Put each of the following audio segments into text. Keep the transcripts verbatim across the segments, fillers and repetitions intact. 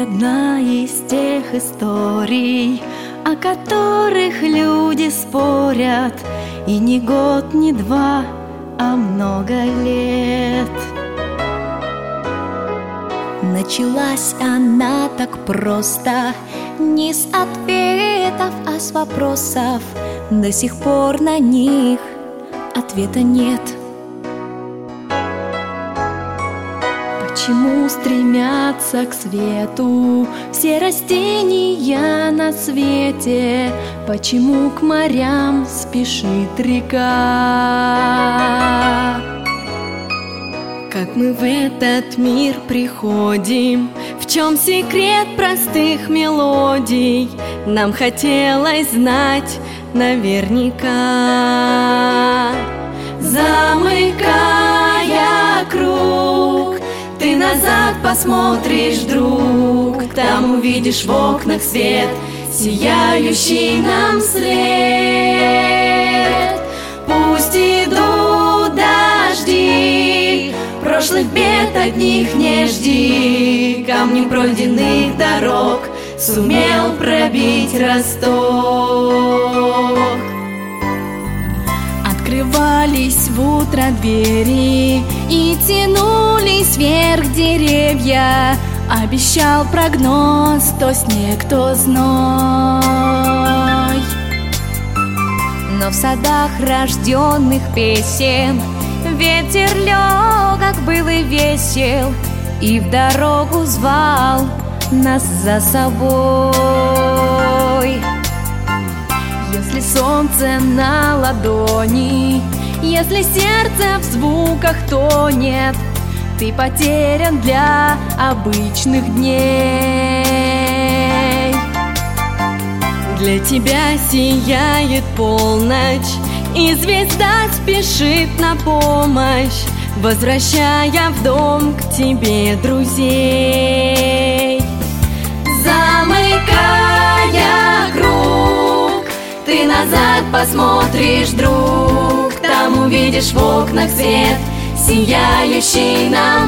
одна из тех историй, о которых люди спорят, и не год, не два, а много лет. Началась она так просто, не с ответов, а с вопросов. До сих пор на них ответа нет. Почему стремятся к свету все растения на свете? Почему к морям спешит река? Как мы в этот мир приходим? В чем секрет простых мелодий? Нам хотелось знать наверняка. Замыкая круг, ты назад посмотришь, друг, там увидишь в окнах свет, сияющий нам след. Пусть идут дожди, прошлых бед одних не жди, камни пройденных дорог сумел пробить росток. Открывались в утро двери и тянулись вверх деревья. Обещал прогноз то снег, то зной. Но в садах рожденных песен ветер легок был и весел, и в дорогу звал нас за собой. Если солнце на ладони, если сердце в звуках тонет, ты потерян для обычных дней. Для тебя сияет полночь, и звезда спешит на помощь, возвращая в дом к тебе друзей. Замыкая круг, ты назад посмотришь, друг, там увидишь в окнах свет, сияющий нам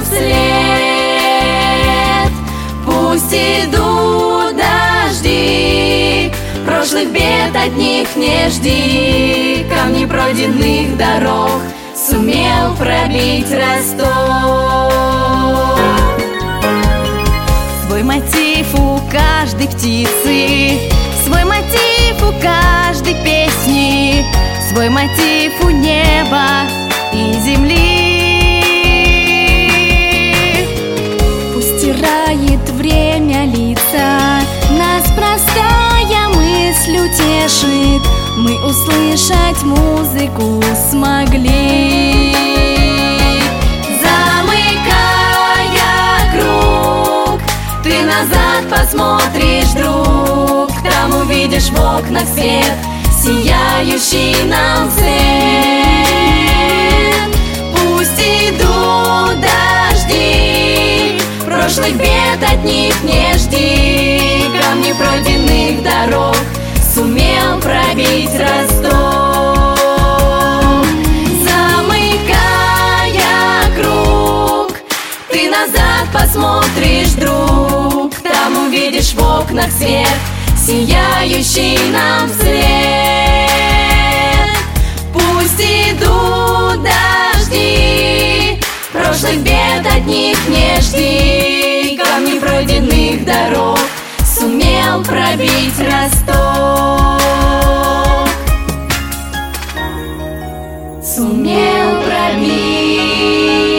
вслед. Пусть идут дожди, прошлых бед одних не жди, камни пройденных дорог сумел пробить росток. Свой мотив у каждой птицы, свой мотив у каждой песни, свой мотив у неба и земли. Пусть стирает время лица, нас простая мысль утешит, мы услышать музыку смогли. Замыкая круг, ты назад посмотришь, друг, там увидишь в окнах свет, сияющий нам вслед. Пусть идут дожди, прошлых бед одних не жди, камни пройденных дорог сумел пробить росток. Замыкая круг, ты назад посмотришь, друг, там увидишь в окнах свет, сияющий нам вслед. Пусть идут дожди, прошлых бед одних не жди, камни пройденных дорог сумел пробить росток. Сумел пробить